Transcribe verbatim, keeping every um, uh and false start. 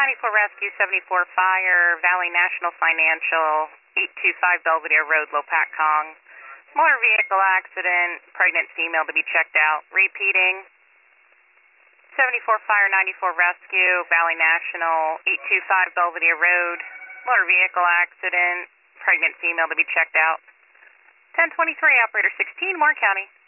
ninety-four Rescue, seventy-four Fire, Valley National Financial, eight two five Belvedere Road, Lopatcong. Motor vehicle accident, pregnant female to be checked out. Repeating. seventy-four Fire, ninety-four Rescue, Valley National, eight two five Belvedere Road. Motor vehicle accident, pregnant female to be checked out. ten twenty-three, Operator sixteen, Moore County.